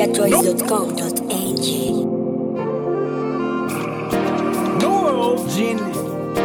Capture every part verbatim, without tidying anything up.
niger choice dot com dot n g. Neuro Genie.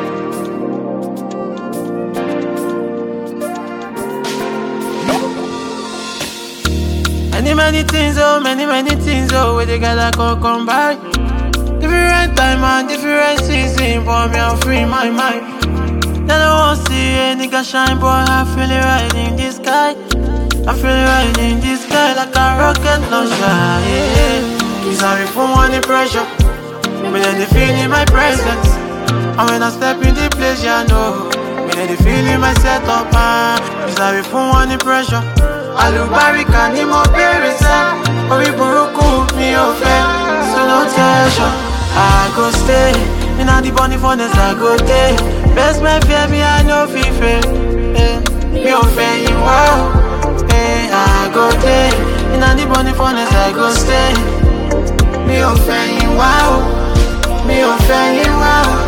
Many, many things, oh, many, many things, oh, where they gotta come, come by. Different time and different season, but me, I'm free my mind. Then I won't see a nigga shine, boy, I feel it right in the sky. I feel it right in the sky like a rocket launcher, yeah. Sorry for any pressure, but then they feel in my presence. And when I step in the place, yeah, no, but then they feel in my setup, ah. Sorry for any pressure. Alubarika ni mo bere sa, orí burúkú mi ò fẹ́, so no tension. I go stay, in all the bunny funness I go day. Best man fear me, I know fefe, eh. Mi ò fẹ́ yín wá o, eh. I go day, in all the bunny funness I go stay. Mi ò fẹ́ yín wá o, mi ò fẹ́ yín wá o.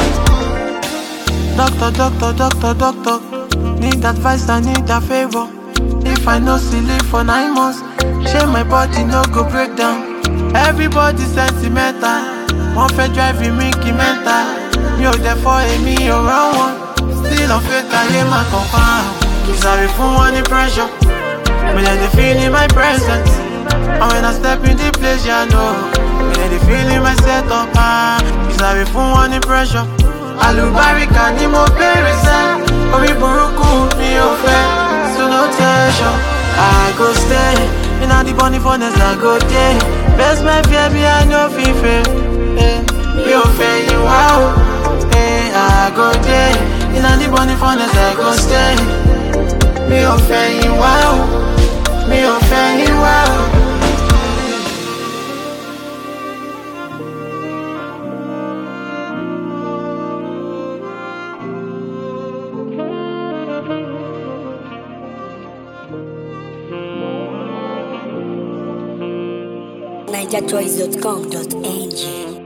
Doctor, doctor, doctor, doctor, need advice, I need a favor. If I no see live for nine months, shame my body no go break down. Everybody sentimental, one fair driving me mental. Me ò dẹ̀ fọ́ èmi ò rán wọn, still on faith ayé máa kàn fún. Sorry for any pressure, but then they feel in my presence. And when I step in the place, yeah, no, but then they feel in my setup, ah. Sorry for any pressure. Alubarika ni mo bere sa, orí burúkú mi ò fẹ́. So no tension, I go stay. In all the bunny funness I go day. Best man fear me, I know fefe, eh. Mi ò fẹ́ yín wá o, eh. I go day. In all the bunny funness I go stay. Mi ò fẹ́ yín wá o, mi ò fẹ́ yín wá o. niger choice dot com dot n g.